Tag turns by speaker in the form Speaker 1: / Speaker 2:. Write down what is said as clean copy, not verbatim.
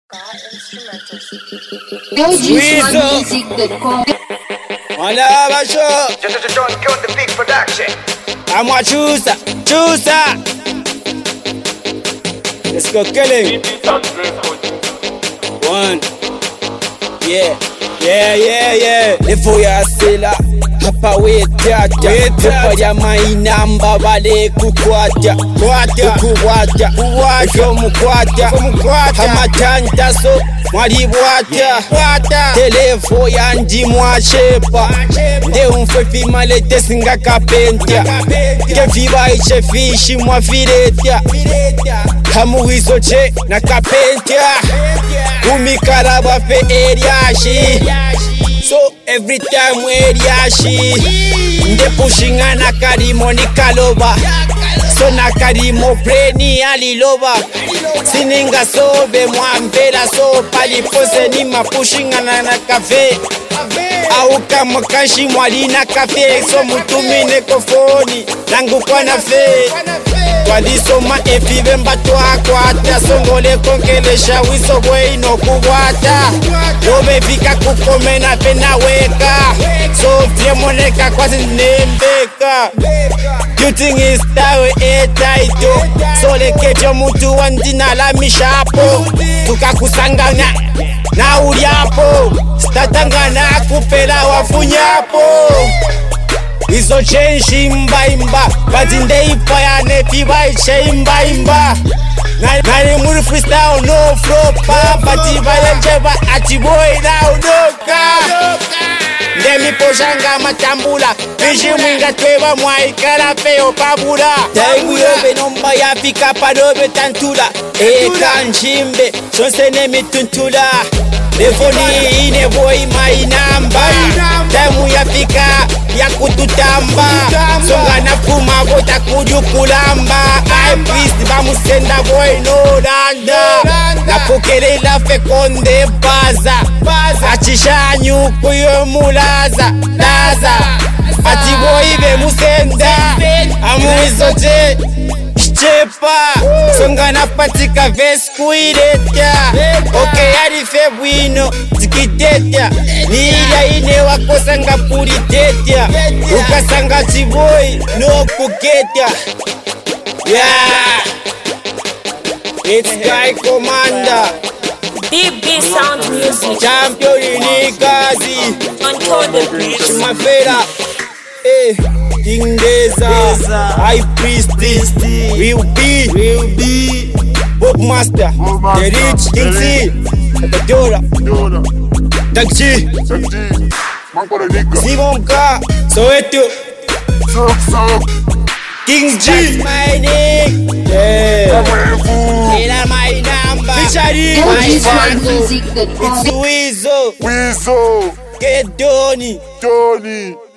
Speaker 1: Music.com.
Speaker 2: Malaba show.
Speaker 3: Don't count the big production.
Speaker 2: I'm a chooser. Let's go kill him. One. Yeah. Levo ya sela hapa wetaja Hapa ya mainamba wale kukwata Eko mukwata Hama tantaso mwalibwata Telefo ya ndi mwashepa Nde umfefi malete singa kapentya Kefiba iche fishi mwafiretya Hamu wizoche na kapentya Kumikaraba fe eriashi So every time eriashi Nde pushinga na karimo ni kaloba So na karimo preni aliloba Sininga sobe mwambela so palipose ni mapushinga na kafe Au kama kanshi mwali na kafe So mutumine kofoni nangu kwa na fe Walisoma efive mbato akwata Songole konkelesha wiso ino kuwata Lobe vika kukomena pena weka So fiemoneka kwa zinembeka You think is tawe etaito Sole kefyo mutu wandina la mishapo Tukakusanganya na uliapo Statangana kupela wafunyapo Izo chenshi imba Bazinde ipayane piba iche imba Nani muri freestyle no flopa Batiba yenjeba atiboy na udoka Ndemi poshanga matambula Vishi mwinga tweba mwaikala peo pabula Taimu yobe nomba ya fika padobe tantula Eka nchimbe shonsene mituntula Lefoni ine boy mainamba Taimu ya fika ya kututamba Songa na kuma bota kujukulamba I please bamusenda boy no danda Na pokelela fe konde baza Achishanyu kuyo mulaza Ati boy be musenda Amuizote Chepa Songa na patika ves kuiretia Okay yari febwino Tikitetia Nila ine wakosanga puritetia Ukasanga chiboy no kuketia Yeah It's Guy Commander
Speaker 1: BB Sound Music.
Speaker 2: Champion Unikazi
Speaker 1: Until the beach.
Speaker 2: Shimafera King Deza High Priest Will be Bob Master The Rich King C Dora Takchi Simon K Soweto King G That's my name Yeah Ila my number Featuring my
Speaker 1: Music.com.
Speaker 2: It's Weezo
Speaker 3: Weasel.
Speaker 2: Get Donny